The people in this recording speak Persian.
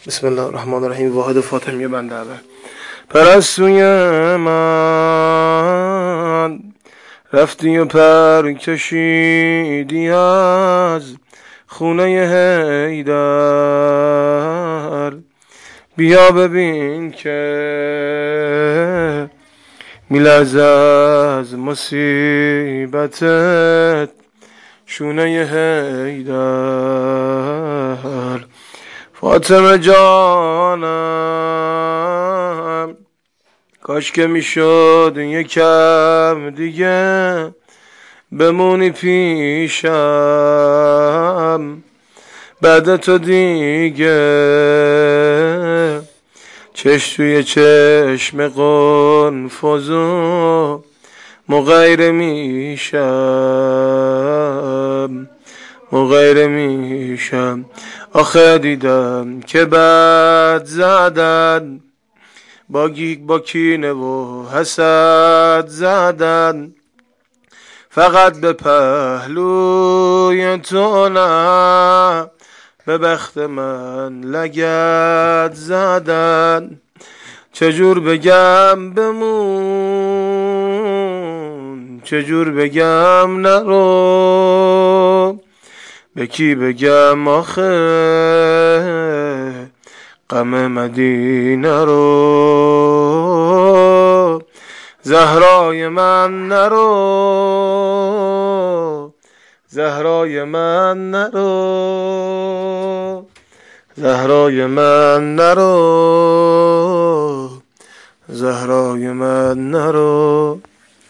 بسم الله الرحمن الرحیم. واحد فاطمی بنده اول. پرستوی من رفتی و پر کشیدی از خونه حیدر، بیا ببین که میلرزه از مصیبتت شونه حیدر. فاطمه جانم کاش که میشد یکم دیگه بمونی پیشم، بعد تو دیگه چش توی چشم قنفذو مغیر میشم. آخه دیدم که بد زدن با کینه و حسد زدن، فقط به پهلوی تو نه به بخت من لگد زدن. چجور بگم بمون، چجور بگم نرو، به کی بگم آخه غم مدینه رو. زهرای من نرو، زهرای من نرو، زهرای من نرو، زهرای من نرو.